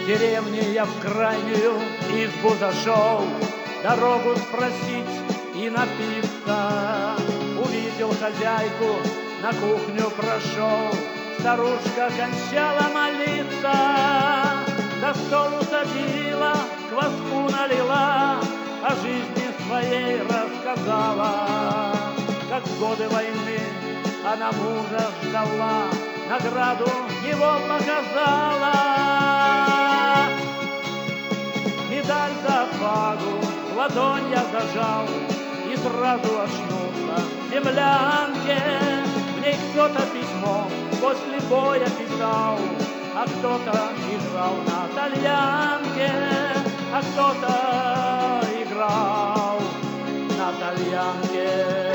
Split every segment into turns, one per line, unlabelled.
деревне я в крайнюю избу зашел, дорогу спросить и напиться. Увидел хозяйку, на кухню прошел, старушка кончала молиться. За стол усадила, кваску налила, о жизни своей рассказала. Как в годы войны она мужа ждала, награду его показала. Медаль за отвагу в ладонь я зажал и сразу очнулся в землянке. В ней кто-то письмо после боя писал, а кто-то играл на тальянке, а кто-то играл на тальянке.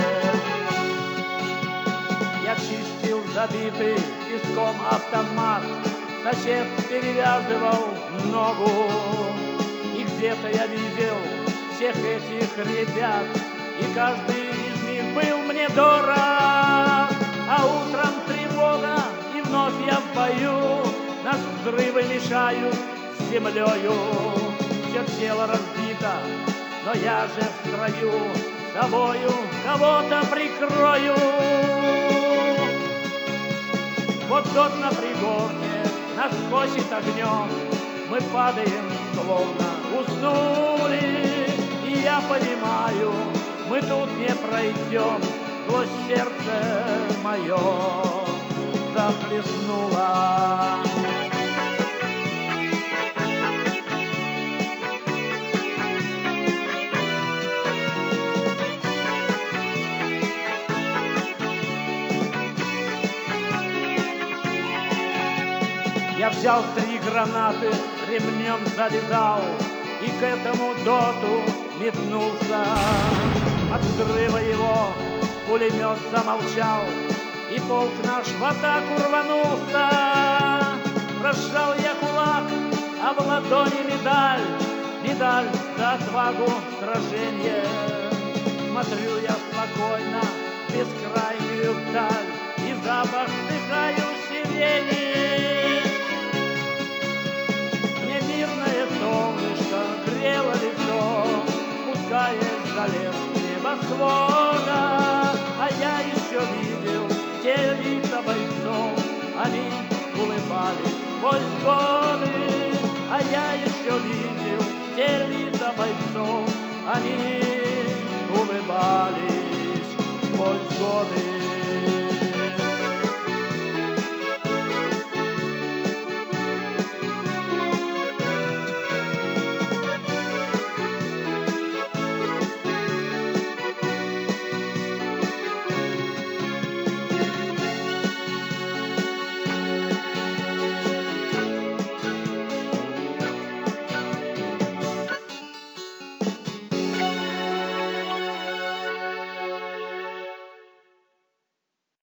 Я чистил забитый песком автомат, сосед перевязывал ногу. И где-то я видел всех этих ребят, и каждый из них был мне дорог. А утром тревога, и вновь я в бою, нас взрывы мешают с землею. Все тело разбито, но я же в строю, собою кого-то прикрою. Вот тот на пригорке нас косит огнем, мы падаем, словно уснули. И я понимаю, мы тут не пройдем, злость сердце мое захлестнуло. Я взял 3 гранаты, ремнем завязал и к этому доту метнулся. От взрыва его пулемет замолчал, и полк наш в атаку рванулся. Прожал я кулак, а в ладони медаль, медаль за отвагу в сраженье. Смотрю я спокойно в бескрайнюю даль, и запах вдыхаю сирени. Солнышко грело лицо, спускаясь за лес небосвода. А я еще видел те лица бойцов, они улыбались сквозь годы. А я еще видел те лица бойцов, они улыбались сквозь годы.